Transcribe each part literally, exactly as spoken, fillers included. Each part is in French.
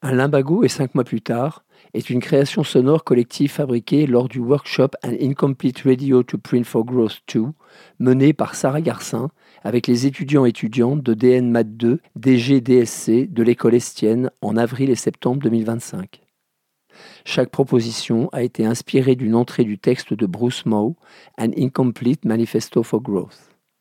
Un limbago et cinq mois plus tard est une création sonore collective fabriquée lors du workshop An Incomplete Radio to Print for Growth deux, mené par Sarah Garcin avec les étudiants et étudiantes de D N Math deux D G D S C de l'école Estienne en avril et septembre deux mille vingt-cinq. Chaque proposition a été inspirée d'une entrée du texte de Bruce Moe, An Incomplete Manifesto for Growth.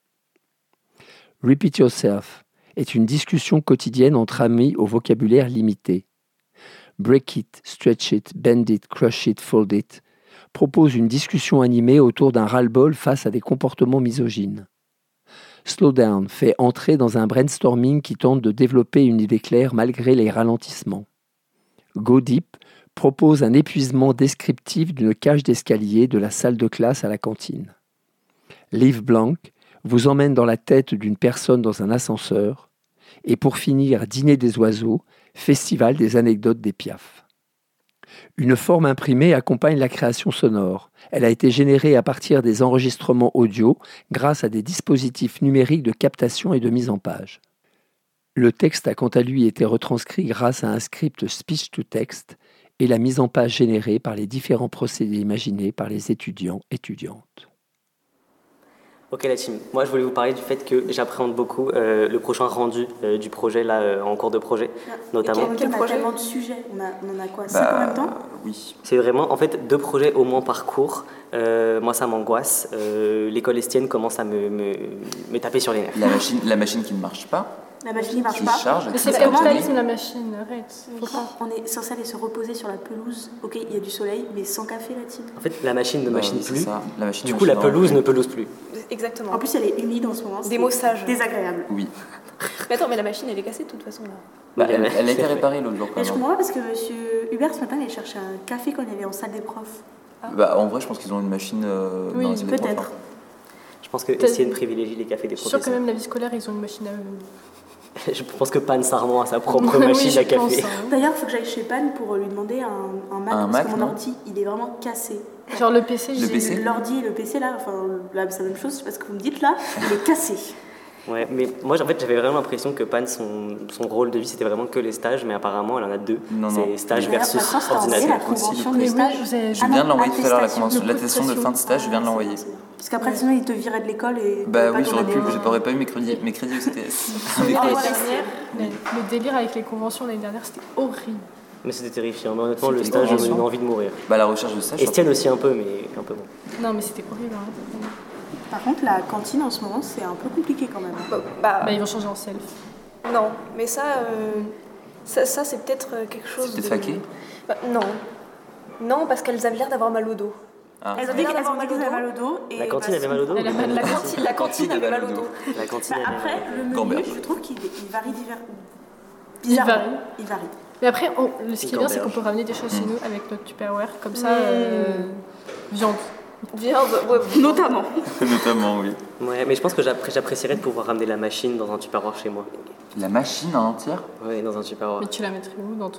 Repeat Yourself est une discussion quotidienne entre amis au vocabulaire limité. Break It, Stretch It, Bend It, Crush It, Fold It propose une discussion animée autour d'un ras-le-bol face à des comportements misogynes. Slow Down fait entrer dans un brainstorming qui tente de développer une idée claire malgré les ralentissements. Go Deep propose un épuisement descriptif d'une cage d'escalier de la salle de classe à la cantine. Leave Blank vous emmène dans la tête d'une personne dans un ascenseur. Et pour finir, Dîner des oiseaux, festival des anecdotes des Piaf. Une forme imprimée accompagne la création sonore. Elle a été générée à partir des enregistrements audio grâce à des dispositifs numériques de captation et de mise en page. Le texte a quant à lui été retranscrit grâce à un script speech-to-text et la mise en page générée par les différents procédés imaginés par les étudiants et étudiantes. Ok la team, moi je voulais vous parler du fait que j'appréhende beaucoup euh, le prochain rendu euh, du projet là euh, en cours de projet, ah, notamment. Quel, quel projet ? On a tellement de sujets, on, a, on en a quoi, cinq bah, en même temps ? Oui. C'est vraiment en fait deux projets au moins par cours. Euh, moi ça m'angoisse. Euh, l'école estienne commence à me, me, me taper sur les nerfs. La machine, la machine qui ne marche pas. La machine ne marche qui pas. Charge, mais c'est capitalisme la machine, arrête. Faut pas. On est censé aller se reposer sur la pelouse. Ok, il y a du soleil, mais sans café la team. En fait, la machine ne bah, machine oui, plus. Ça. La machine du coup, la pelouse ne pelouse plus. Exactement. En plus, elle est humide en ce moment. Des mots sages. Désagréable. Oui. Mais attends, mais la machine, elle est cassée de toute façon là. Bah, elle, elle a été réparée l'autre jour. Mais je comprends pas parce que monsieur Hubert ce matin, il cherchait un café quand il était en salle des profs. Ah. Bah, en vrai, je pense qu'ils ont une machine euh, oui, dans la salle des profs. Peut-être. Je pense que Estienne privilégie les cafés des professeurs. Je suis sûre que même la vie scolaire, ils ont une machine à eux. Je pense que Pan Sarment a sa propre machine oui, à café. Pense, hein. D'ailleurs, il faut que j'aille chez Pan pour lui demander un, un Mac, un parce Mac, que mon non ordi, il est vraiment cassé. Genre le P C, le P C l'ordi et le P C là, enfin là, c'est la même chose, je sais pas ce que vous me dites là, il est cassé. Ouais, mais moi en fait j'avais vraiment l'impression que Pan, son, son rôle de vie c'était vraiment que les stages, mais apparemment elle en a deux. Non, c'est non. stage mais versus la ordinateur. La convention de stage. Je viens de l'envoyer tout à l'heure, la convention, l'attestation de fin de stage, je viens de l'envoyer. Parce qu'après sinon ils te viraient de l'école et. Bah oui, j'aurais pu, j'aurais pas eu mes crédits, mes crédits au C T S. Le délire avec les conventions l'année dernière, c'était horrible. Mais c'était terrifiant, mais honnêtement le stage j'ai eu envie de mourir. Bah la recherche de stage. Estienne aussi un peu, mais un peu bon. Non mais c'était horrible. Hein. Par contre, la cantine en ce moment, c'est un peu compliqué quand même. Bah, bah, bah ils vont changer en self. Non, mais ça, euh, ça, ça c'est peut-être quelque chose. C'est peut-être de... faqué bah, Non. Non, parce qu'elles avaient l'air d'avoir mal au dos. Ah. Elles ont dit qu'elles avaient mal au dos. Et la cantine bah, avait mal au dos. La, la, la cantine, la cantine avait mal au dos. La cantine bah, après, le menu, Gambert. je trouve qu'il il varie divers. Il varie. Il varie. Mais après, on, le, ce qui est bien, c'est qu'on peut ramener des choses chez nous avec notre Tupperware, comme ça, euh, viande. Viande, ouais, notamment. Notamment, oui. Ouais, mais je pense que j'appré- j'apprécierais de pouvoir ramener la machine dans un Tupperware chez moi. La machine en entière ? Ouais, dans un Tupperware. Mais tu la mettrais où dans ton...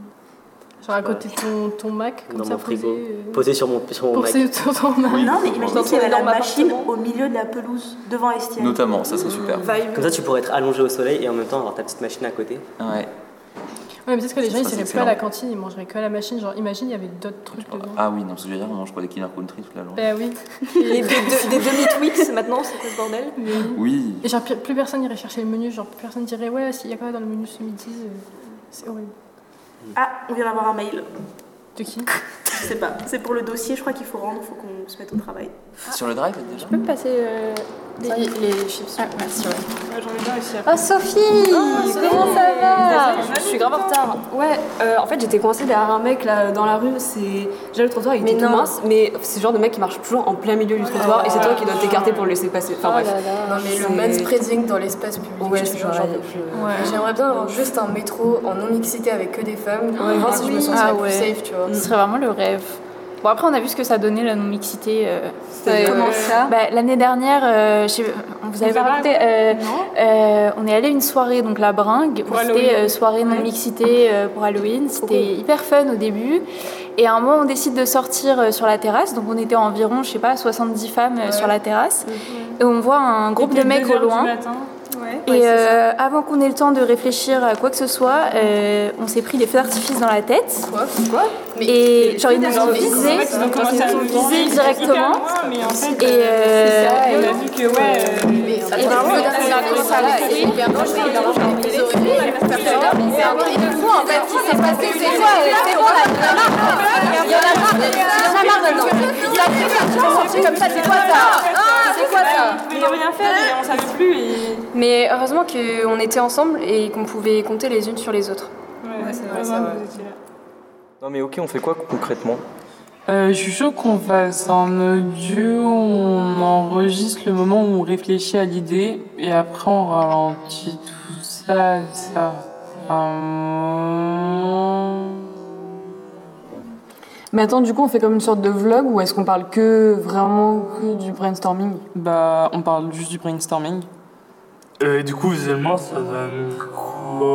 Genre à côté de ton, ton Mac, comme dans ça, mon frigo. posé, euh... Posé sur mon, sur mon posé Mac. sur ton Mac. Oui. Non, mais imagine s'il y avait la machine appartement. au milieu de la pelouse, devant Estienne. Notamment, ça serait super. Vibe. Comme ça, tu pourrais être allongé au soleil et en même temps avoir ta petite machine à côté. Ouais. Ouais, mais peut-être que les gens ils Ça, iraient c'est plus à excellent. la cantine, ils mangeraient que à la machine. Genre, imagine, il y avait d'autres trucs dedans. Ah oui, non, ce que je veux dire, on mange pas des Killer Country toute la journée. Bah oui. Et des, de, des demi-Twix maintenant, c'est quoi ce bordel ? Mais... Oui. Et genre, plus personne irait chercher le menu. Genre, plus personne dirait, ouais, s'il y a quoi dans le menu ce midi, euh, c'est horrible. Ah, on vient d'avoir un mail. De qui ? Je sais pas. C'est pour le dossier, je crois qu'il faut rendre, il faut qu'on se mette au travail. Ah. Sur le drive déjà ? Tu peux me passer euh, les, Ça, les chips ? Ah, merci, ouais. Ouais, j'en ai bien aussi. Oh Sophie, oh, comment ça va ? Je suis grave en retard. Ouais, euh, en fait j'étais coincée derrière un mec là dans la rue. C'est déjà le trottoir il était tout mince, mais c'est le genre de mec qui marche toujours en plein milieu du trottoir oh, et c'est toi qui dois t'écarter pour le laisser passer. Enfin oh bref. Là là. Non mais le manspreading dans l'espace public. Ouais, c'est genre. Ouais. J'aimerais bien avoir juste un métro en non mixité avec que des femmes. Ouais, voir si oui. je me sentirais Ah plus ouais. safe, tu vois. Ce serait vraiment le rêve. Bon, après, on a vu ce que ça donnait, la non-mixité. Euh, euh, comment ça bah, l'année dernière, euh, je sais, vous avez pas raconté, euh, euh, on est allé à une soirée, donc la Bringue, où c'était euh, soirée non-mixité euh, pour Halloween. C'était okay. Hyper fun au début. Et à un moment, on décide de sortir euh, sur la terrasse. Donc, on était environ, je sais pas, soixante-dix femmes euh, ouais. sur la terrasse. Ouais. Et on voit un groupe de mecs au loin. Et ouais, euh, avant qu'on ait le temps de réfléchir à quoi que ce soit, euh, on s'est pris des feux d'artifice dans la tête. Quoi Quoi mais, Et genre, ils nous ont visés, ils nous ont visés directement. Mais en fait, et euh, ça, on a vu que, ouais. Et vraiment, on a commencé à la et hyper dangereux. C'est fou en fait, ce qui s'est passé, c'est quoi C'est bon là, il y en a marre. Il y en a marre, il y en a marre maintenant. Ça fait ça, tu t'es senti comme ça, c'est quoi ça C'est quoi ça On pouvait rien faire et on savait plus. Et... Mais heureusement qu'on était ensemble et qu'on pouvait compter les unes sur les autres. Ouais, ouais c'est vrai, ça va. Non mais ok, on fait quoi concrètement ? Euh, je suis chaud qu'on fasse un audio, on enregistre le moment où on réfléchit à l'idée et après on ralentit tout ça, ça. Euh... Mais attends, du coup on fait comme une sorte de vlog ou est-ce qu'on parle que vraiment que du brainstorming ? Bah on parle juste du brainstorming. Euh, et du coup visuellement ça donne quoi ?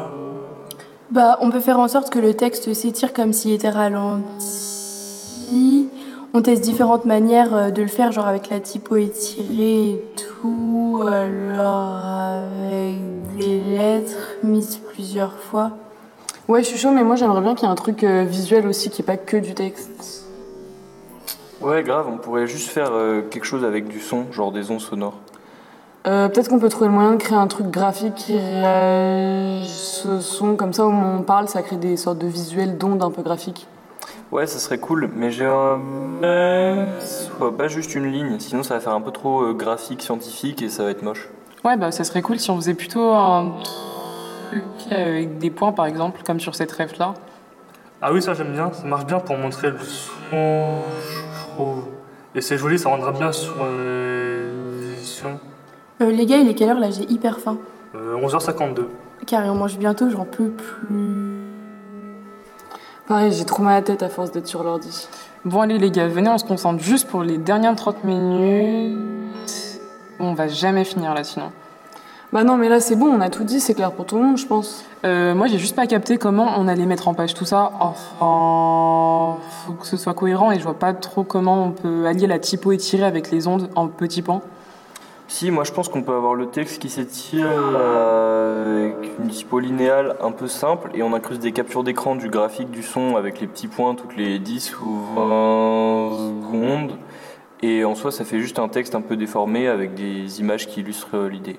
Bah, on peut faire en sorte que le texte s'étire comme s'il était ralenti. On teste différentes manières de le faire, genre avec la typo étirée et tout, alors avec des lettres mises plusieurs fois. Ouais, je suis chaud, mais moi j'aimerais bien qu'il y ait un truc euh, visuel aussi, qui n'est pas que du texte. Ouais, grave, on pourrait juste faire euh, quelque chose avec du son, genre des ondes sonores. Euh, peut-être qu'on peut trouver le moyen de créer un truc graphique qui réagisse au son, comme ça au moment où on parle, ça crée des sortes de visuels d'ondes un peu graphiques. Ouais, ça serait cool, mais j'ai un... Euh, soit pas juste une ligne, sinon ça va faire un peu trop euh, graphique, scientifique et ça va être moche. Ouais, bah ça serait cool si on faisait plutôt un truc avec des points par exemple, comme sur cette rêve-là. Ah oui, ça j'aime bien, ça marche bien pour montrer le son, je trouve. Et c'est joli, ça rendra bien sur euh, l'édition. Euh, les gars, il est quelle heure là ? J'ai hyper faim. Euh, onze heures cinquante-deux. Carré, on mange bientôt, j'en peux plus. Pareil, j'ai trop mal à la tête à force d'être sur l'ordi. Bon allez les gars, venez, on se concentre juste pour les dernières trente minutes. On va jamais finir là sinon. Bah non, mais là c'est bon, on a tout dit, c'est clair pour tout le monde, je pense. Euh, moi j'ai juste pas capté comment on allait mettre en page tout ça. Enfin, faut que ce soit cohérent et je vois pas trop comment on peut allier la typo étirée avec les ondes en petits pans. Si, moi je pense qu'on peut avoir le texte qui s'étire euh, avec une typo linéale un peu simple et on incruste des captures d'écran du graphique du son avec les petits points toutes les dix ou vingt secondes. Et en soi, ça fait juste un texte un peu déformé avec des images qui illustrent l'idée.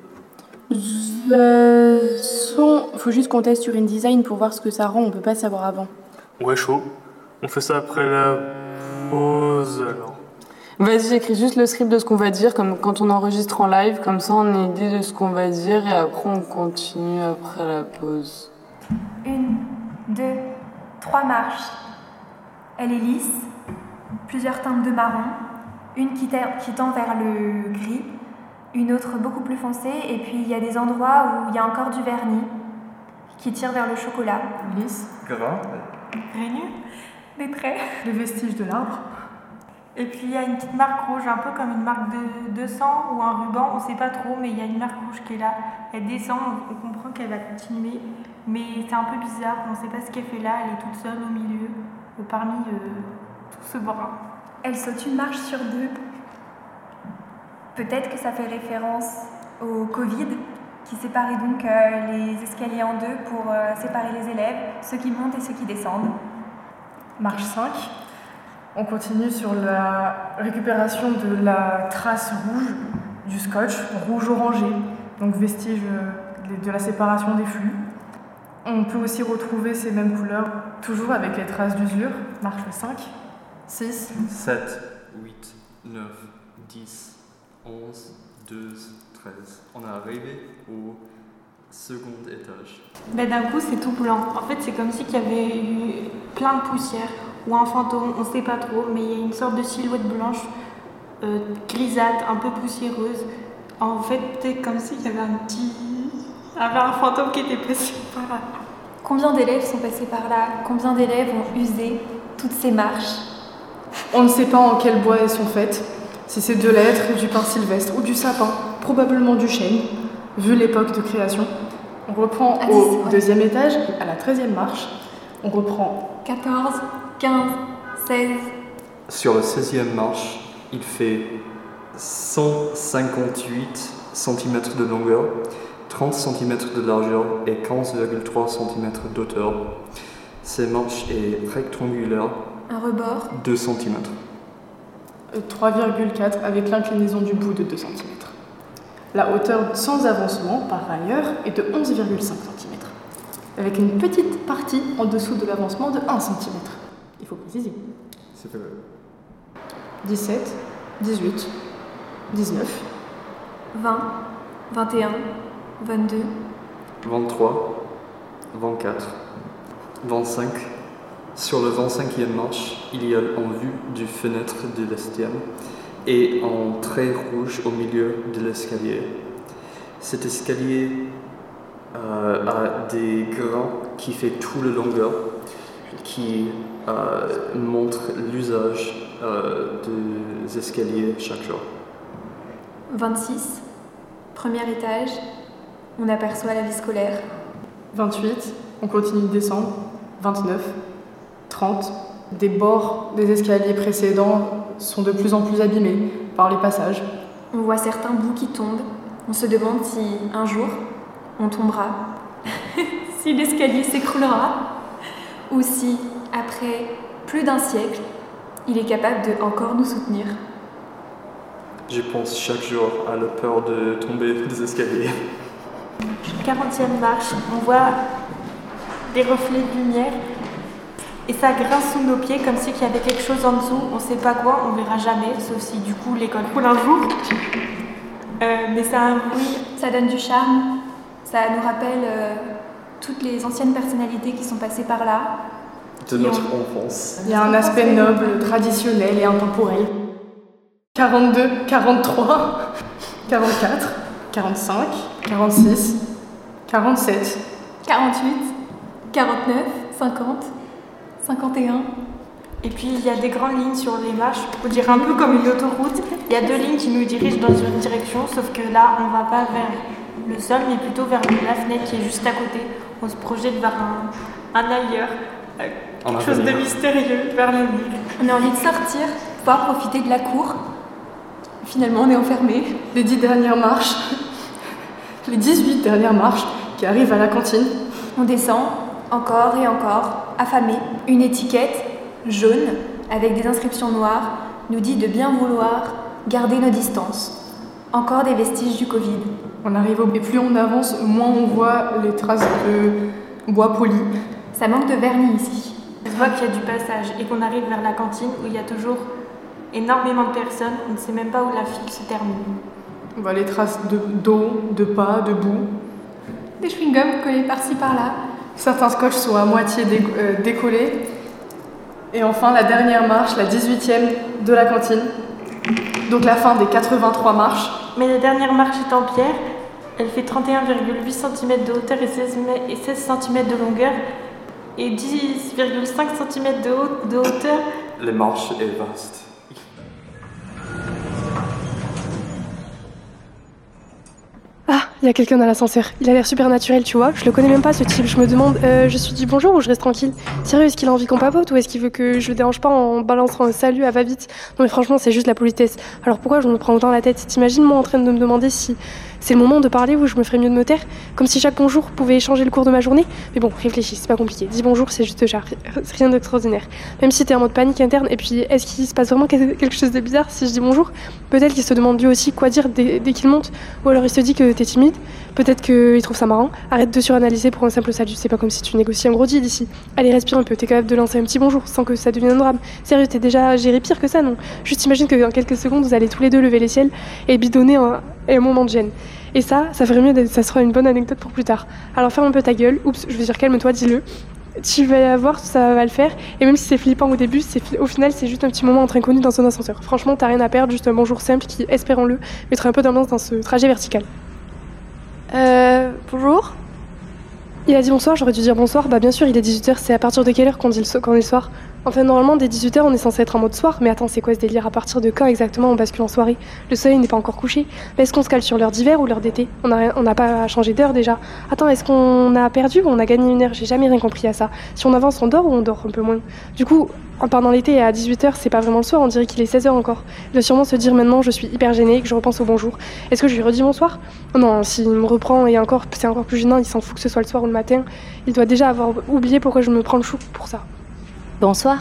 Euh, son, faut juste qu'on teste sur InDesign pour voir ce que ça rend, on peut pas savoir avant. Ouais, chaud. On fait ça après la pause alors. Vas-y, j'écris juste le script de ce qu'on va dire, comme quand on enregistre en live, comme ça on a une idée de ce qu'on va dire et après on continue après la pause. Une, deux, trois marches. Elle est lisse, plusieurs teintes de marron, une qui, qui tend vers le gris, une autre beaucoup plus foncée, et puis il y a des endroits où il y a encore du vernis qui tire vers le chocolat. Lisse, gras, Rainure, des traits, les vestiges de l'arbre. Et puis il y a une petite marque rouge, un peu comme une marque de, de sang ou un ruban, on ne sait pas trop, mais il y a une marque rouge qui est là. Elle descend, on comprend qu'elle va continuer, mais c'est un peu bizarre, on ne sait pas ce qu'elle fait là, elle est toute seule au milieu, parmi euh, tout ce bras. Elle saute une marche sur deux. Peut-être que ça fait référence au Covid, qui séparait donc euh, les escaliers en deux pour euh, séparer les élèves, ceux qui montent et ceux qui descendent. Marche cinq. On continue sur la récupération de la trace rouge du scotch, rouge orangé, donc vestige de la séparation des flux. On peut aussi retrouver ces mêmes couleurs, toujours avec les traces d'usure. Marche cinq, six, sept, huit, neuf, dix, onze, douze, treize. On est arrivé au second étage. Ben, d'un coup, c'est tout blanc. En fait, c'est comme si qu'il y avait eu plein de poussière. Ou un fantôme, on ne sait pas trop, mais il y a une sorte de silhouette blanche, euh, grisâtre, un peu poussiéreuse. En fait, c'est comme s'il y avait un petit... Il y avait un fantôme qui était passé par là. Combien d'élèves sont passés par là? Combien d'élèves ont usé toutes ces marches? On ne sait pas en quel bois elles sont faites. Si c'est de l'être, du pin sylvestre ou du sapin, probablement du chêne, vu l'époque de création. On reprend ah, au ouais. deuxième étage, à la treizième marche. On reprend quatorze, quinze, seize. Sur la seizième marche, il fait cent cinquante-huit centimètres de longueur, trente centimètres de largeur et quinze virgule trois centimètres d'hauteur. Ces marches est rectangulaire. Un rebord. deux centimètres. trois virgule quatre avec l'inclinaison du bout de deux centimètres. La hauteur sans avancement, par ailleurs, est de onze virgule cinq centimètres, avec une petite partie en dessous de l'avancement de un centimètre. Il faut préciser. C'est vrai. dix-sept, dix-huit, dix-neuf, vingt, vingt et un, vingt-deux, vingt-trois, vingt-quatre, vingt-cinq. Sur le vingt-cinquième marche, il y a en vue du fenêtre de l'estienne et un trait rouge au milieu de l'escalier. Cet escalier euh, a des grains qui fait tout le longueur, qui euh, montre l'usage euh, des escaliers chaque jour. vingt-six, premier étage, on aperçoit la vie scolaire. vingt-huit, on continue de descendre. vingt-neuf, trente, des bords des escaliers précédents sont de plus en plus abîmés par les passages. On voit certains bouts qui tombent. On se demande si, un jour, on tombera, si l'escalier s'écroulera, ou si, après plus d'un siècle, il est capable de encore nous soutenir. Je pense chaque jour à la peur de tomber des escaliers. quarantième marche, on voit des reflets de lumière et ça grince sous nos pieds comme si il y avait quelque chose en dessous, on sait pas quoi, on verra jamais, sauf si du coup l'école coule un jour. Euh, mais ça a un bruit. Ça donne du charme, ça nous rappelle euh, toutes les anciennes personnalités qui sont passées par là. De notre ont... enfance. Il y a un aspect noble, traditionnel et intemporel. quarante-deux, quarante-trois, quarante-quatre, quarante-cinq, quarante-six, quarante-sept, quarante-huit, quarante-neuf, cinquante, cinquante et un. Et puis il y a des grandes lignes sur les marches, on dirait un peu comme une autoroute. Il y a deux lignes qui nous dirigent dans une direction, sauf que là on va pas vers le sol, mais plutôt vers la fenêtre qui est juste à côté. On se projette vers un, un ailleurs, euh, quelque chose de mystérieux, vers l'avenir. On a envie de sortir, pouvoir profiter de la cour. Finalement on est enfermé. Les dix dernières marches, les dix-huit dernières marches qui arrivent à la cantine. On descend, encore et encore, affamé. Une étiquette jaune, avec des inscriptions noires, nous dit de bien vouloir garder nos distances. Encore des vestiges du Covid. On arrive au... Et plus on avance, moins on voit les traces de bois poli. Ça manque de vernis ici. On voit qu'il y a du passage et qu'on arrive vers la cantine où il y a toujours énormément de personnes. On ne sait même pas où la file se termine. On voit les traces de, d'eau, de pas, de boue. Des chewing-gums collés par-ci par-là. Certains scotch sont à moitié dé- euh, décollés. Et enfin, la dernière marche, la dix-huitième de la cantine. Donc la fin des quatre-vingt-trois marches. Mais la dernière marche est en pierre. Elle fait trente et un virgule huit centimètres de hauteur et seize centimètres de longueur. Et dix virgule cinq centimètres de, haut- de hauteur. Les marches est vaste. Ah, il y a quelqu'un dans l'ascenseur. Il a l'air super naturel, tu vois. Je le connais même pas, ce type. Je me demande, euh, je suis dit bonjour ou je reste tranquille? Sérieux, est-ce qu'il a envie qu'on papote ou est-ce qu'il veut que je le dérange pas en balançant un salut à va-vite? Non mais franchement, c'est juste la politesse. Alors pourquoi je me prends autant la tête? T'imagines moi en train de me demander si c'est le moment de parler ou je me ferais mieux de me taire? Comme si chaque bonjour pouvait changer le cours de ma journée? Mais bon, réfléchis, c'est pas compliqué. Dis bonjour, c'est juste ça. C'est rien d'extraordinaire. Même si t'es en mode panique interne, et puis est-ce qu'il se passe vraiment quelque chose de bizarre si je dis bonjour? Peut-être qu'il se demande lui aussi quoi dire dès, dès qu'il monte, ou alors il se dit que t'es timide. Peut-être qu'il trouve ça marrant. Arrête de suranalyser pour un simple salut. C'est pas comme si tu négocies un gros deal ici. Allez, respire un peu. T'es capable de lancer un petit bonjour sans que ça devienne un drame. Sérieux, t'es déjà géré pire que ça, non? Juste imagine que dans quelques secondes, vous allez tous les deux lever les ciels et bidonner un, un moment de gêne. Et ça, ça ferait mieux d'être, ça sera une bonne anecdote pour plus tard. Alors ferme un peu ta gueule. Oups, je veux dire calme-toi, dis-le. Tu vas voir, ça va le faire. Et même si c'est flippant au début, c'est, au final, c'est juste un petit moment entre inconnus dans un ascenseur. Franchement, t'as rien à perdre. Juste un bonjour simple qui, espérons-le, mettra un peu d'ambiance dans ce trajet vertical. Euh, bonjour. Il a dit bonsoir, j'aurais dû dire bonsoir. Bah bien sûr, il est dix-huit heures, c'est à partir de quelle heure qu'on dit le, so- qu'on est le soir? Enfin, normalement, dès dix-huit heures, on est censé être en mode soir. Mais attends, c'est quoi ce délire? À partir de quand exactement on bascule en soirée? Le soleil n'est pas encore couché. Mais est-ce qu'on se cale sur l'heure d'hiver ou l'heure d'été? On n'a on n'a pas changé d'heure déjà. Attends, est-ce qu'on a perdu ou on a gagné une heure? J'ai jamais rien compris à ça. Si on avance, on dort ou on dort un peu moins? Du coup, pendant l'été, à dix-huit heures, c'est pas vraiment le soir, on dirait qu'il est seize heures encore. Il doit sûrement se dire maintenant, je suis hyper gênée, que je repense au bonjour. Est-ce que je lui redis bonsoir? Non, s'il me reprend et encore, c'est encore plus gênant, il s'en fout que ce soit le soir ou le matin. Il doit déjà avoir oublié pourquoi je me prends le chou pour ça. Bonsoir.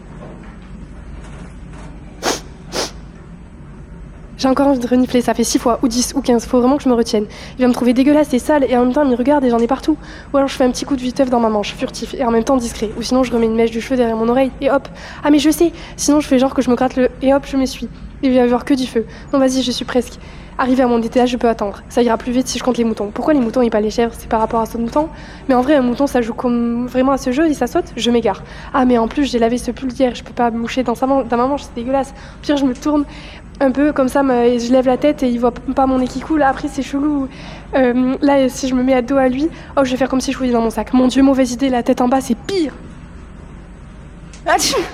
J'ai encore envie de renifler, ça fait six fois, ou dix, ou quinze, faut vraiment que je me retienne. Il va me trouver dégueulasse et sale, et en même temps il me regarde et j'en ai partout. Ou alors je fais un petit coup de viteuf dans ma manche, furtif, et en même temps discret. Ou sinon je remets une mèche de cheveux derrière mon oreille, et hop. Ah mais je sais. Sinon je fais genre que je me gratte le... et hop, je m'essuie. Il va y avoir que du feu. Non vas-y, je suis presque. Arrivé à mon étage, je peux attendre. Ça ira plus vite si je compte les moutons. Pourquoi les moutons et pas les chèvres? C'est par rapport à ce mouton? Mais en vrai, un mouton, ça joue comme vraiment à ce jeu et ça saute, je m'égare. Ah, mais en plus, j'ai lavé ce pull d'hier, je peux pas me moucher dans, sa man- dans ma manche, c'est dégueulasse. Au pire, je me tourne un peu comme ça, mais je lève la tête et il voit pas mon nez qui coule. Après, c'est chelou. Euh, là, si je me mets à dos à lui, oh, je vais faire comme si je fouillais dans mon sac. Mon Dieu, mauvaise idée, la tête en bas, c'est pire. Atchou.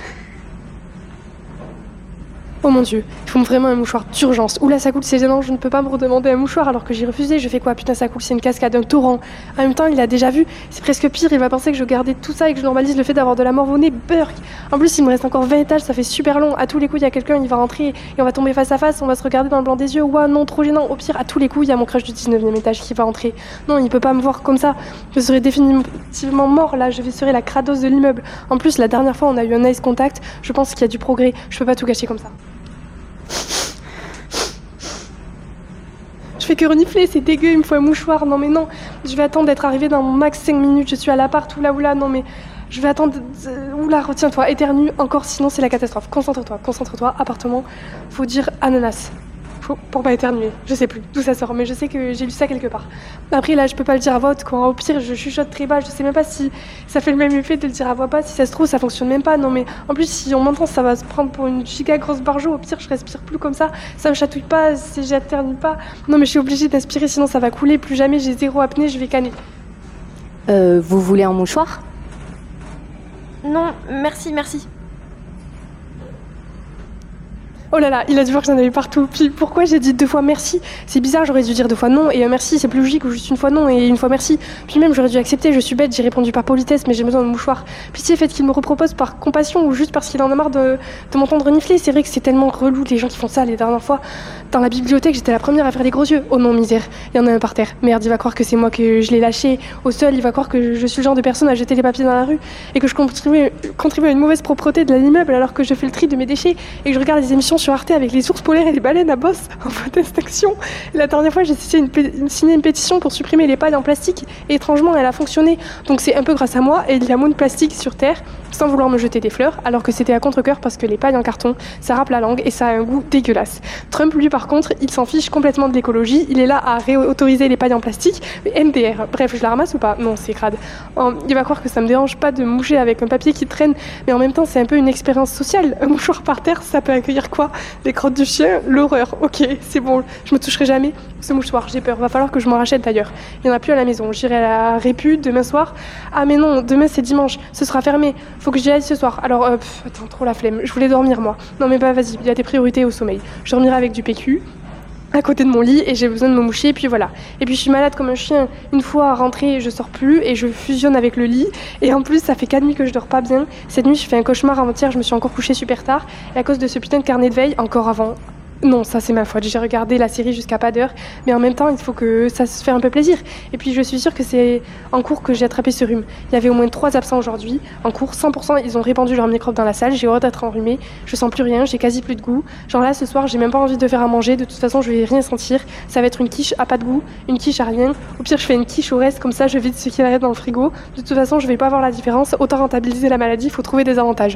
Oh mon Dieu, il faut vraiment un mouchoir d'urgence. Oula, ça coule, c'est gênant, je ne peux pas me redemander un mouchoir alors que j'ai refusé. Je fais quoi? Putain, ça coule, c'est une cascade, un torrent. En même temps, il a déjà vu, c'est presque pire, il va penser que je gardais tout ça et que je normalise le fait d'avoir de la morve au nez. Burk. En plus, il me reste encore vingt étages, ça fait super long. À tous les coups, il y a quelqu'un, il va rentrer et on va tomber face à face, on va se regarder dans le blanc des yeux. Ouah, non, trop gênant. Au pire, à tous les coups, il y a mon crush du dix-neuvième étage qui va entrer. Non, il peut pas me voir comme ça. Je serai définitivement mort là, je serai la crados de l'immeuble. En plus, la dernière fois, on a eu un nice contact, je pense qu'il y a du progrès. Je peux pas tout gâcher comme ça. Je fais que renifler, c'est dégueu, il me faut un mouchoir. Non mais non, je vais attendre d'être arrivée dans mon max cinq minutes, je suis à l'appart, oula oula, non mais je vais attendre, oula, retiens-toi, éternue, encore sinon c'est la catastrophe. Concentre-toi, concentre-toi, appartement, faut dire ananas. Faut, pour pas éternuer, je sais plus d'où ça sort, mais je sais que j'ai lu ça quelque part. Après là, je peux pas le dire à voix haute, quoi. Au pire, je chuchote très bas, je sais même pas si ça fait le même effet de le dire à voix basse. Si ça se trouve, ça fonctionne même pas. Non mais en plus, si on m'entend, ça va se prendre pour une giga grosse barjo. Au pire, je respire plus comme ça, ça me chatouille pas, si j'éternue pas. Non mais je suis obligée d'aspirer, sinon ça va couler. Plus jamais j'ai zéro apnée, je vais canner. Euh, vous voulez un mouchoir? Non, merci, merci. Oh là là, il a dû voir que j'en avais partout. Puis pourquoi j'ai dit deux fois merci? C'est bizarre, j'aurais dû dire deux fois non. Et un merci, c'est plus logique, ou juste une fois non et une fois merci. Puis même, j'aurais dû accepter, je suis bête, j'ai répondu par politesse, mais j'ai besoin de mouchoir. Pitié, faites qu'il me repropose par compassion ou juste parce qu'il en a marre de, de m'entendre renifler. C'est vrai que c'est tellement relou, les gens qui font ça. Les dernières fois, dans la bibliothèque, j'étais la première à faire les gros yeux. Oh non, misère, il y en a un par terre. Merde, il va croire que c'est moi que je l'ai lâché au sol. Il va croire que je suis le genre de personne à jeter les papiers dans la rue et que je contribue, contribue à une mauvaise propreté de l'immeuble alors que je fais le tri de mes déchets et que je regarde des émissions sur Arte avec les ours polaires et les baleines à bosse en voie d'extinction. La dernière fois, j'ai signé une, pé- signé une pétition pour supprimer les pailles en plastique et étrangement, elle a fonctionné. Donc c'est un peu grâce à moi et il y a moins de plastique sur Terre sans vouloir me jeter des fleurs alors que c'était à contre-cœur parce que les pailles en carton, ça râpe la langue et ça a un goût dégueulasse. Trump, lui, par contre, il s'en fiche complètement de l'écologie. Il est là à réautoriser les pailles en plastique. Mais M D R, bref, je la ramasse ou pas? Non, c'est crade. Oh, il va croire que ça me dérange pas de moucher avec un papier qui traîne, mais en même temps, c'est un peu une expérience sociale. Un mouchoir par terre, ça peut accueillir quoi? Les crottes du chien, l'horreur. Ok, c'est bon, je me toucherai jamais ce mouchoir, j'ai peur. Va falloir que je m'en rachète d'ailleurs. Il n'y en a plus à la maison. J'irai à la Répu demain soir. Ah mais non, demain c'est dimanche, ce sera fermé. Faut que j'y aille ce soir. Alors, euh, pff, attends, trop la flemme. Je voulais dormir moi. Non mais bah vas-y, il y a des priorités au sommeil. Je dormirai avec du P Q à côté de mon lit et j'ai besoin de me moucher et puis voilà. Et puis je suis malade comme un chien. Une fois rentrée, je sors plus et je fusionne avec le lit. Et en plus, ça fait quatre nuits que je dors pas bien. Cette nuit, je fais un cauchemar avant-hier, je me suis encore couchée super tard. Et à cause de ce putain de carnet de veille, encore avant. Non, ça c'est ma faute. J'ai regardé la série jusqu'à pas d'heure, mais en même temps, il faut que ça se fasse un peu plaisir. Et puis, je suis sûre que c'est en cours que j'ai attrapé ce rhume. Il y avait au moins trois absents aujourd'hui. En cours, cent pour cent, ils ont répandu leur microbe dans la salle. J'ai horreur d'être enrhumée. Je sens plus rien. J'ai quasi plus de goût. Genre là, ce soir, j'ai même pas envie de faire à manger. De toute façon, je vais rien sentir. Ça va être une quiche à pas de goût, une quiche à rien. Au pire, je fais une quiche au reste. Comme ça, je vide ce qu'il y a dans le frigo. De toute façon, je vais pas voir la différence. Autant rentabiliser la maladie. Il faut trouver des avantages.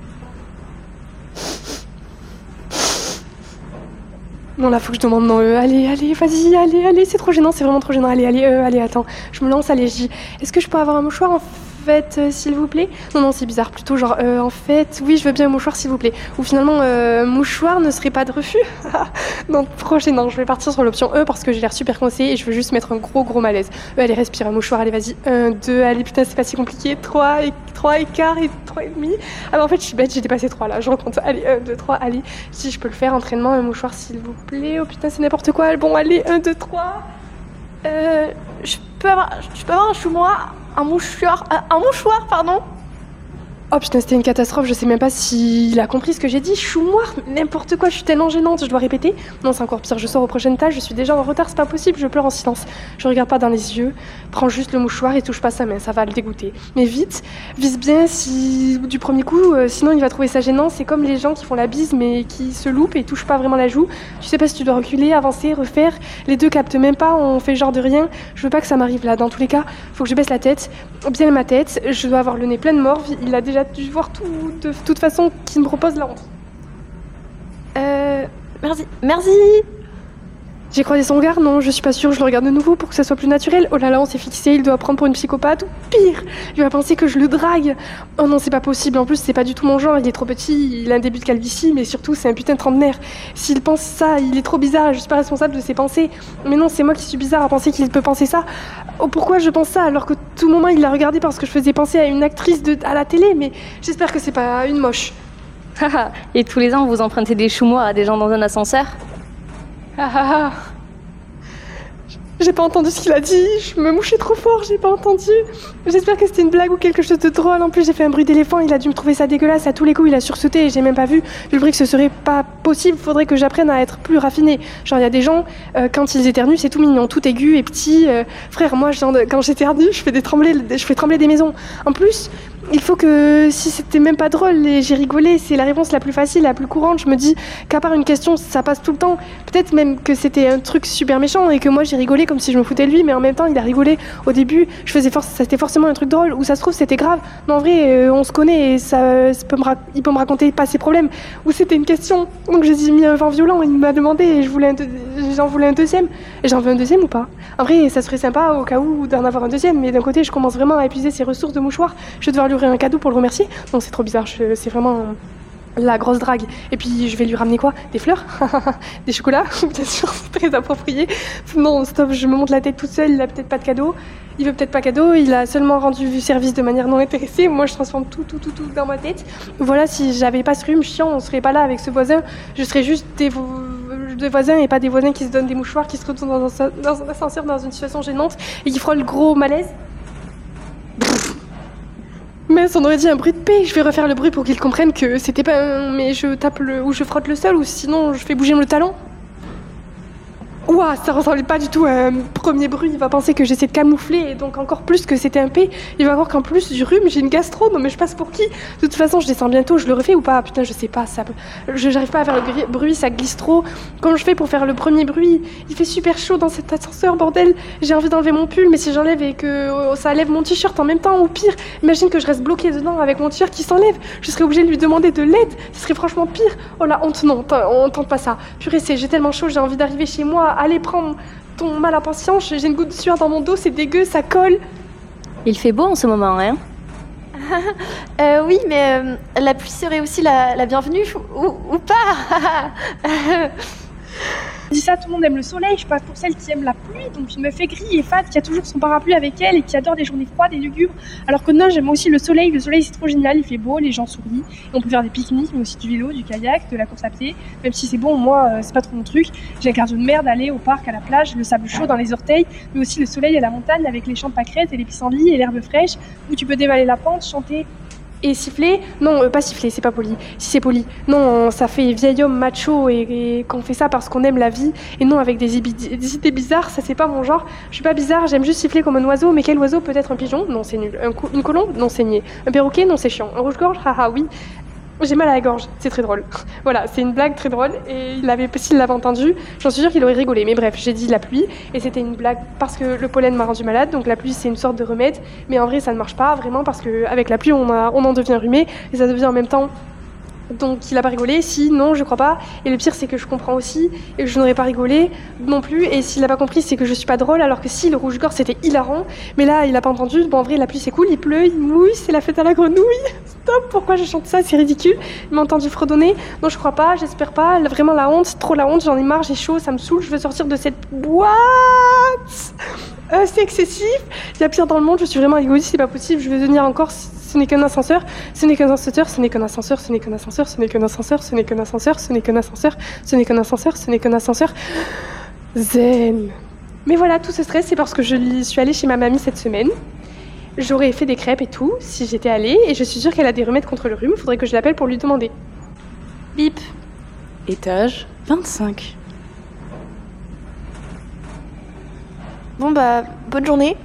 Non, là, faut que je demande. Non, euh, allez, allez, vas-y, allez, allez, c'est trop gênant, c'est vraiment trop gênant. Allez, allez, euh, allez, attends, je me lance, allez, je dis, est-ce que je peux avoir un mouchoir en fait, euh, s'il vous plaît. Non, non, c'est bizarre, plutôt genre, euh, en fait, oui, je veux bien un mouchoir, s'il vous plaît. Ou finalement, euh, mouchoir ne serait pas de refus. Non, prochain, non, je vais partir sur l'option E parce que j'ai l'air super coincée et je veux juste mettre un gros, gros malaise. E, allez, respire, un mouchoir, allez, vas-y. un, deux, allez, putain, c'est pas si compliqué. trois, et, trois et quart et trois et demi. Ah, bah, en fait, je suis bête, j'ai dépassé trois là, je recompte. Allez, un, deux, trois, allez. Si je peux le faire, entraînement, un mouchoir, s'il vous plaît. Oh putain, c'est n'importe quoi. Bon, allez, un, deux, trois. Euh, je peux avoir, je peux avoir un mouchoir, un mouchoir, un, un mouchoir, pardon. Oh putain, c'était une catastrophe, je sais même pas s'il a compris ce que j'ai dit. Choumoir, n'importe quoi, je suis tellement gênante, je dois répéter. Non, c'est encore pire, je sors aux prochaines tâches, je suis déjà en retard, c'est pas possible, je pleure en silence. Je regarde pas dans les yeux, prends juste le mouchoir et touche pas sa main, ça va le dégoûter. Mais vite, vise bien si du premier coup, euh, sinon il va trouver ça gênant. C'est comme les gens qui font la bise mais qui se loupent et touchent pas vraiment la joue. Tu sais pas si tu dois reculer, avancer, refaire. Les deux captent même pas, on fait genre de rien. Je veux pas que ça m'arrive là, dans tous les cas, faut que je baisse la tête, bien ma tête, je dois avoir le nez plein de morve, il a déjà dû voir tout, de toute façon, qui me propose la honte. Euh... Merci. Merci. J'ai croisé son regard, non, je suis pas sûre, je le regarde de nouveau pour que ça soit plus naturel. Oh là là, on s'est fixé, il doit prendre pour une psychopathe, ou pire, il va penser que je le drague. Oh non, c'est pas possible, en plus c'est pas du tout mon genre, il est trop petit, il a un début de calvitie, mais surtout c'est un putain de trentenaire. S'il pense ça, il est trop bizarre, je suis pas responsable de ses pensées. Mais non, c'est moi qui suis bizarre à penser qu'il peut penser ça. Oh, pourquoi je pense ça alors que tout moment il l'a regardé parce que je faisais penser à une actrice de, à la télé, mais j'espère que c'est pas une moche. Et tous les ans vous empruntez des choumoirs à des gens dans un ascenseur? Ah ah ah. J'ai pas entendu ce qu'il a dit, je me mouchais trop fort, j'ai pas entendu. J'espère que c'était une blague ou quelque chose de drôle. En plus, j'ai fait un bruit d'éléphant, il a dû me trouver ça dégueulasse. À tous les coups, il a sursauté et j'ai même pas vu. Vu le bruit que ce serait pas possible, faudrait que j'apprenne à être plus raffinée. Genre, il y a des gens, euh, quand ils éternuent, c'est tout mignon, tout aigu et petit. Euh, frère, moi, genre, quand j'éternue, je fais des trembler, je fais trembler des maisons. En plus, il faut que, si c'était même pas drôle et j'ai rigolé, c'est la réponse la plus facile, la plus courante. Je me dis qu'à part une question, ça passe tout le temps. Peut-être même que c'était un truc super méchant et que moi j'ai rigolé comme si je me foutais de lui, mais en même temps il a rigolé au début. Je faisais force, c'était forcément un truc drôle. Ou ça se trouve c'était grave. Non, en vrai, euh, on se connaît et ça, ça peut me ra- il peut me raconter pas ses problèmes. Ou c'était une question. Donc j'ai mis un vent violent. Il m'a demandé et je voulais un deux- j'en voulais un deuxième. Et j'en veux un deuxième ou pas? En vrai, ça serait sympa au cas où d'en avoir un deuxième. Mais d'un côté, je commence vraiment à épuiser ses ressources de mouchoirs. Je vais devoir lui un cadeau pour le remercier. Non, c'est trop bizarre, je, c'est vraiment la grosse drague. Et puis je vais lui ramener quoi? Des fleurs? Des chocolats? Bien sûr, c'est très approprié. Non, stop, je me monte la tête toute seule, il a peut-être pas de cadeau. Il veut peut-être pas cadeau, il a seulement rendu service de manière non intéressée. Moi, je transforme tout, tout, tout, tout dans ma tête. Voilà, si j'avais pas ce rhume chiant, on serait pas là avec ce voisin. Je serais juste des, vo- des voisins et pas des voisins qui se donnent des mouchoirs, qui se retrouvent dans un, dans un ascenseur, dans une situation gênante et qui frôlent le gros malaise. Mais on aurait dit un bruit de paix. Je vais refaire le bruit pour qu'ils comprennent que c'était pas un... Mais je tape le... ou je frotte le sol, ou sinon je fais bouger le talon. Ouah, ça ressemblait pas du tout à un premier bruit. Il va penser que j'essaie de camoufler, et donc encore plus que c'était un P. Il va voir qu'en plus du rhume, j'ai une gastro. Non mais je passe pour qui? De toute façon, je descends bientôt. Je le refais ou pas? Putain, je sais pas. Ça... Je, j'arrive pas à faire le gri- bruit, ça glisse trop. Comment je fais pour faire le premier bruit? Il fait super chaud dans cet ascenseur, bordel. J'ai envie d'enlever mon pull, mais si j'enlève et que oh, ça lève mon t-shirt en même temps, ou pire, imagine que je reste bloquée dedans avec mon t-shirt qui s'enlève. Je serais obligée de lui demander de l'aide. Ce serait franchement pire. Oh la honte, non, on tente pas ça. Purée, c'est, j'ai tellement chaud, j'ai envie d'arriver chez moi. Allez, prends ton mal à patience, j'ai une goutte de sueur dans mon dos, c'est dégueu, ça colle. Il fait beau en ce moment, hein? euh, Oui, mais euh, la pluie serait aussi la, la bienvenue, ou, ou pas. Je dis ça, tout le monde aime le soleil, je passe pour celle qui aime la pluie, donc une meuf aigrie et fade qui a toujours son parapluie avec elle et qui adore des journées froides et lugubres. Alors que non, j'aime aussi le soleil, le soleil c'est trop génial, il fait beau, les gens sourient, et on peut faire des pique-niques, mais aussi du vélo, du kayak, de la course à pied, même si c'est bon, moi euh, c'est pas trop mon truc. J'ai un cardio de merde, aller au parc, à la plage, le sable chaud dans les orteils, mais aussi le soleil à la montagne avec les champs de pâquerettes et les pissenlits et l'herbe fraîche, où tu peux dévaler la pente, chanter... Et siffler? Non, euh, pas siffler, c'est pas poli. Si c'est poli. Non, ça fait vieil homme macho et, et qu'on fait ça parce qu'on aime la vie. Et non, avec des, ibi- des idées bizarres, ça c'est pas mon genre. Je suis pas bizarre, j'aime juste siffler comme un oiseau. Mais quel oiseau? Peut-être un pigeon? Non, c'est nul. Un cou- une colombe? Non, c'est niais. Un perroquet? Non, c'est chiant. Un rouge-gorge? Haha, oui. J'ai mal à la gorge, c'est très drôle. Voilà, c'est une blague très drôle et il avait, s'il l'avait entendu, j'en suis sûre qu'il aurait rigolé. Mais bref, j'ai dit la pluie et c'était une blague parce que le pollen m'a rendu malade, donc la pluie c'est une sorte de remède. Mais en vrai, ça ne marche pas vraiment parce qu'avec la pluie, on, a, on en devient rhumé et ça devient en même temps Donc il a pas rigolé, si, non, je crois pas. Et le pire, c'est que je comprends aussi, et que je n'aurais pas rigolé non plus. Et s'il a pas compris, c'est que je suis pas drôle, alors que si, le rouge-gorge, c'était hilarant. Mais là, il a pas entendu. Bon, en vrai, la pluie, c'est cool, il pleut, il mouille, c'est la fête à la grenouille. Stop, pourquoi je chante ça, c'est ridicule. Il m'a entendu fredonner. Non, je crois pas, j'espère pas. Vraiment la honte, trop la honte, j'en ai marre, j'ai chaud, ça me saoule, je veux sortir de cette boîte. Euh, c'est excessif. Il y a pire dans le monde, je suis vraiment égoïste, c'est pas possible, je veux venir encore. Ce n'est qu'un ascenseur, ce n'est qu'un ascenseur, ce n'est qu'un ascenseur, ce n'est qu'un ascenseur, ce n'est qu'un ascenseur, ce n'est qu'un ascenseur, ce n'est qu'un ascenseur, ce n'est qu'un ascenseur, ce n'est qu'un ascenseur. Zen. Mais voilà, tout ce stress, c'est parce que je suis allée chez ma mamie cette semaine. J'aurais fait des crêpes et tout, si j'étais allée, et je suis sûre qu'elle a des remèdes contre le rhume, il faudrait que je l'appelle pour lui demander. Bip. Étage vingt-cinq. Bon bah, bonne journée.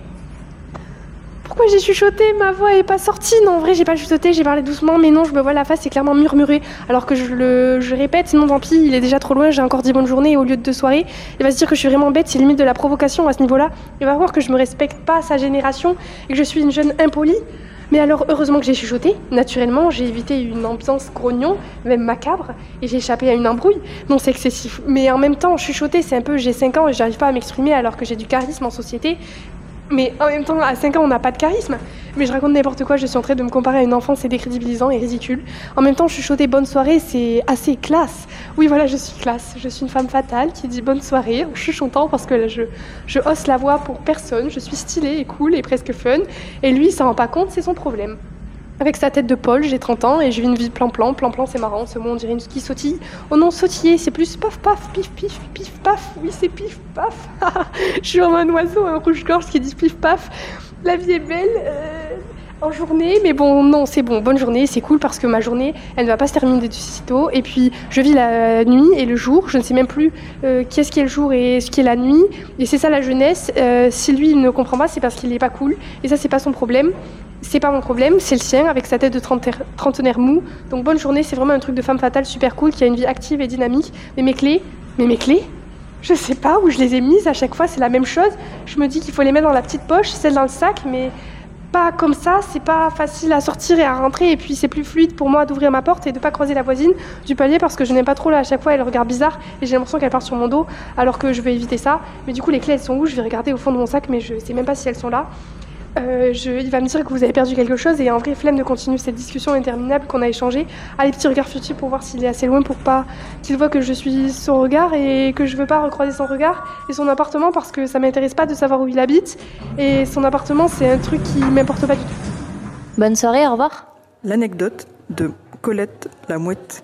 Pourquoi j'ai chuchoté? Ma voix est pas sortie. Non, en vrai, j'ai pas chuchoté, j'ai parlé doucement, mais non, je me vois la face, c'est clairement murmuré. Alors que je le je répète, sinon tant pis, il est déjà trop loin, j'ai encore dit bonne journée au lieu de deux soirées. Il va se dire que je suis vraiment bête, c'est limite de la provocation à ce niveau-là. Il va voir que je me respecte pas à sa génération et que je suis une jeune impolie. Mais alors, heureusement que j'ai chuchoté. Naturellement, j'ai évité une ambiance grognon, même macabre, et j'ai échappé à une embrouille. Non, c'est excessif. Mais en même temps, chuchoter, c'est un peu, j'ai cinq ans et j'arrive pas à m'exprimer alors que j'ai du charisme en société. Mais en même temps, à cinq ans, on n'a pas de charisme. Mais je raconte n'importe quoi, je suis en train de me comparer à une enfant, c'est décrédibilisant et ridicule. En même temps, chuchoter bonne soirée, c'est assez classe. Oui, voilà, je suis classe. Je suis une femme fatale qui dit bonne soirée en chuchotant parce que là, je, je hausse la voix pour personne. Je suis stylée et cool et presque fun. Et lui, il s'en rend pas compte, c'est son problème. Avec sa tête de Paul, j'ai trente ans et je vis une vie plan-plan. Plan-plan, c'est marrant, ce mot on dirait une qui sautille. Oh non, sautiller, c'est plus paf paf, pif pif, pif paf. Oui, c'est pif paf. Je suis comme un oiseau, un rouge-gorge qui dit pif paf. La vie est belle euh, en journée, mais bon, non, c'est bon, bonne journée, c'est cool parce que ma journée, elle ne va pas se terminer de sitôt. Et puis, je vis la nuit et le jour. Je ne sais même plus euh, qu'est-ce qui est le jour et ce qui est la nuit. Et c'est ça la jeunesse. Euh, si lui, il ne comprend pas, c'est parce qu'il n'est pas cool. Et ça, c'est pas son problème. C'est pas mon problème, c'est le sien, avec sa tête de trentenaire mou. Donc bonne journée, c'est vraiment un truc de femme fatale super cool, qui a une vie active et dynamique. Mais mes clés, mais mes clés, je sais pas où je les ai mises, à chaque fois c'est la même chose. Je me dis qu'il faut les mettre dans la petite poche, celle dans le sac, mais pas comme ça, c'est pas facile à sortir et à rentrer. Et puis c'est plus fluide pour moi d'ouvrir ma porte et de pas croiser la voisine du palier parce que je n'aime pas trop là, à chaque fois elle regarde bizarre et j'ai l'impression qu'elle part sur mon dos alors que je veux éviter ça. Mais du coup les clés elles sont où? Je vais regarder au fond de mon sac mais je sais même pas si elles sont là. Euh, je, il va me dire que vous avez perdu quelque chose et en vrai flemme de continuer cette discussion interminable qu'on a échangée. Allez, petit regard furtif pour voir s'il est assez loin pour pas qu'il voit que je suis son regard et que je veux pas recroiser son regard et son appartement parce que ça m'intéresse pas de savoir où il habite et son appartement c'est un truc qui m'importe pas du tout. Bonne soirée, au revoir. L'anecdote de Colette la mouette.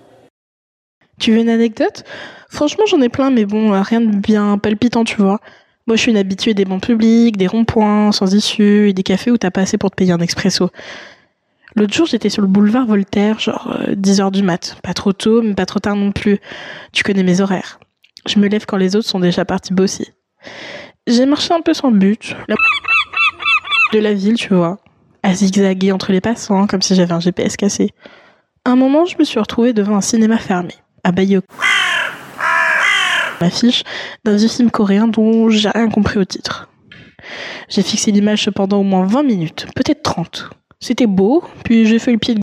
Tu veux une anecdote? Franchement j'en ai plein mais bon, rien de bien palpitant tu vois. Moi, je suis une habituée des bancs publics, des ronds-points sans issue et des cafés où t'as pas assez pour te payer un expresso. L'autre jour, j'étais sur le boulevard Voltaire, genre euh, dix heures du mat. Pas trop tôt, mais pas trop tard non plus. Tu connais mes horaires. Je me lève quand les autres sont déjà partis bosser. J'ai marché un peu sans but. La de la ville, tu vois. À zigzaguer entre les passants, comme si j'avais un G P S cassé. À un moment, je me suis retrouvée devant un cinéma fermé, à Bayeux. Affiche d'un vieux film coréen dont j'ai rien compris au titre. J'ai fixé l'image pendant au moins vingt minutes, peut-être trente. C'était beau, puis j'ai fait le pied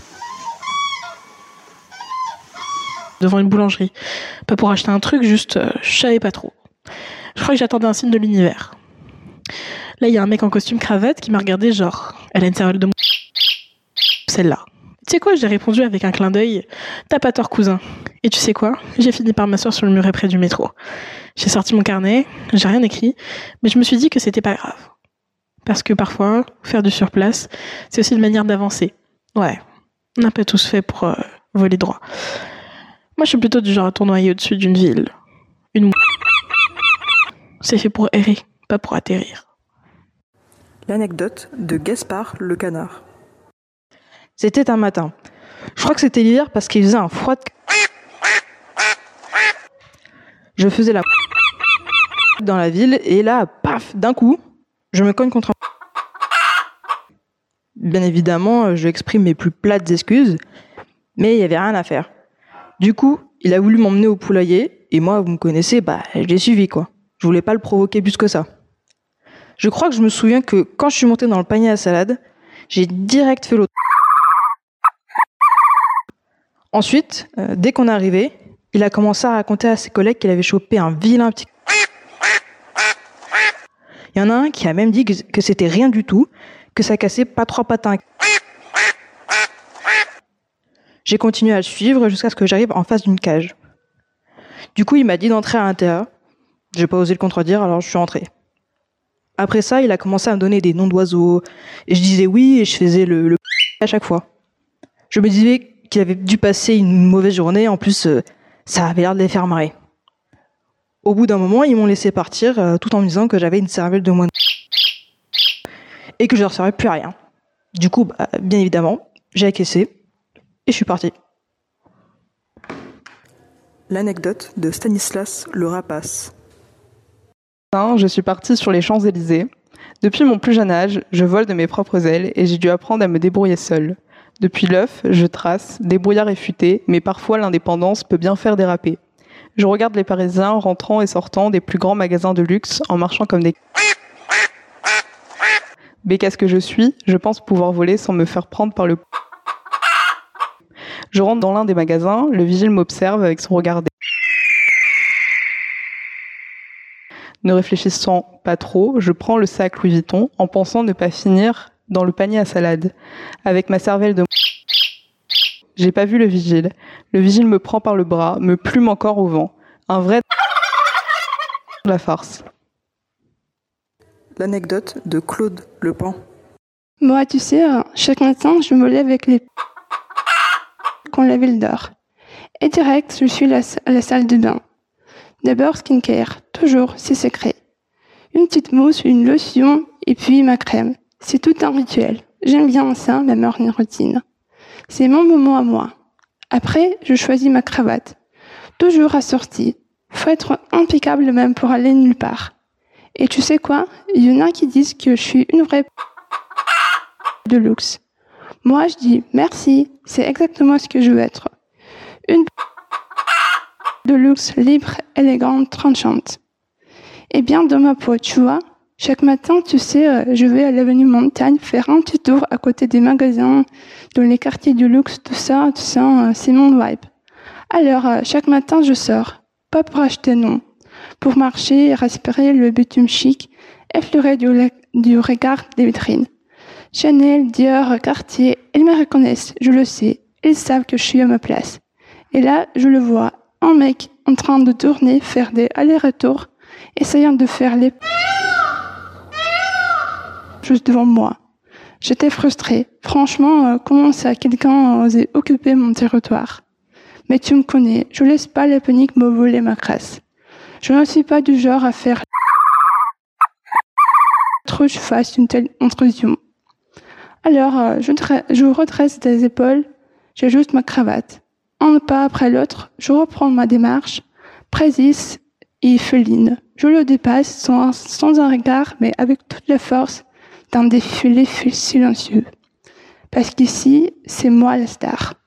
devant une boulangerie. Pas pour acheter un truc, juste euh, je savais pas trop. Je crois que j'attendais un signe de l'univers. Là, il y a un mec en costume cravate qui m'a regardé genre, elle a une cervelle de celle-là. Tu sais quoi, j'ai répondu avec un clin d'œil. T'as pas tort, cousin. Et tu sais quoi, j'ai fini par m'asseoir sur le muret près du métro. J'ai sorti mon carnet, j'ai rien écrit, mais je me suis dit que c'était pas grave. Parce que parfois, faire du surplace, c'est aussi une manière d'avancer. Ouais, on n'a pas tous fait pour euh, voler droit. Moi, je suis plutôt du genre à tournoyer au-dessus d'une ville. Une c'est fait pour errer, pas pour atterrir. L'anecdote de Gaspard le canard. C'était un matin. Je crois que c'était l'hiver parce qu'il faisait un froid de... Je faisais la... dans la ville et là, paf, d'un coup, je me cogne contre un... Bien évidemment, je exprime mes plus plates excuses, mais il n'y avait rien à faire. Du coup, il a voulu m'emmener au poulailler et moi, vous me connaissez, bah, je l'ai suivi, quoi. Je voulais pas le provoquer plus que ça. Je crois que je me souviens que quand je suis montée dans le panier à salade, j'ai direct fait l'autre. Ensuite, euh, dès qu'on est arrivé, il a commencé à raconter à ses collègues qu'il avait chopé un vilain petit... Il y en a un qui a même dit que, que c'était rien du tout, que ça cassait pas trois patins. J'ai continué à le suivre jusqu'à ce que j'arrive en face d'une cage. Du coup, il m'a dit d'entrer à l'intérieur. J'ai pas osé le contredire, alors je suis entré. Après ça, il a commencé à me donner des noms d'oiseaux, et je disais oui, et je faisais le, le à chaque fois. Je me disais qu'il avait dû passer une mauvaise journée, en plus, euh, ça avait l'air de les faire marrer. Au bout d'un moment, ils m'ont laissé partir, euh, tout en me disant que j'avais une cervelle de moins de... et que je ne recevais plus rien. Du coup, bah, bien évidemment, j'ai acquiescé, et je suis parti. L'anecdote de Stanislas le rapace. Je suis partie sur les Champs-Élysées. Depuis mon plus jeune âge, je vole de mes propres ailes et j'ai dû apprendre à me débrouiller seule. Depuis l'œuf, je trace, débrouillard et futé, mais parfois l'indépendance peut bien faire déraper. Je regarde les Parisiens rentrant et sortant des plus grands magasins de luxe en marchant comme des... Bécasse que je suis, je pense pouvoir voler sans me faire prendre par le... Je rentre dans l'un des magasins, le vigile m'observe avec son regard... Ne réfléchissant pas trop, je prends le sac Louis Vuitton en pensant ne pas finir dans le panier à salade. Avec ma cervelle de... J'ai pas vu le vigile. Le vigile me prend par le bras, me plume encore au vent. Un vrai... La farce. L'anecdote de Claude Lepin. Moi, tu sais, chaque matin, je me lève avec les... qu'on lave le dehors. Et direct, je suis à la salle de bain. D'abord skincare, toujours, c'est secret. Une petite mousse, une lotion, et puis ma crème. C'est tout un rituel. J'aime bien ça, ma morning routine. C'est mon moment à moi. Après, je choisis ma cravate. Toujours assortie. Faut être impeccable même pour aller nulle part. Et tu sais quoi? Il y en a qui disent que je suis une vraie de luxe. Moi, je dis merci, c'est exactement ce que je veux être. Une de luxe, libre, élégante, tranchante. Et bien dans ma peau, tu vois. Chaque matin, tu sais, je vais à l'avenue Montagne faire un petit tour à côté des magasins, dans les quartiers du luxe, tout ça, tout ça, c'est mon vibe. Alors, chaque matin, je sors. Pas pour acheter, non. Pour marcher, respirer le bitume chic, effleurer du, du regard des vitrines. Chanel, Dior, Cartier, ils me reconnaissent, je le sais. Ils savent que je suis à ma place. Et là, je le vois. Un mec en train de tourner, faire des allers-retours, essayant de faire les... juste devant moi. J'étais frustrée. Franchement, euh, comment ça, quelqu'un osait occuper mon territoire? Mais tu me connais, je laisse pas la panique me voler ma crasse. Je ne suis pas du genre à faire... trop je fasse une telle intrusion. Alors, euh, je, je redresse des épaules, j'ajuste ma cravate. Un pas après l'autre, je reprends ma démarche, précise et féline. Je le dépasse sans, sans un regard, mais avec toute la force d'un défilé silencieux. Parce qu'ici, c'est moi la star.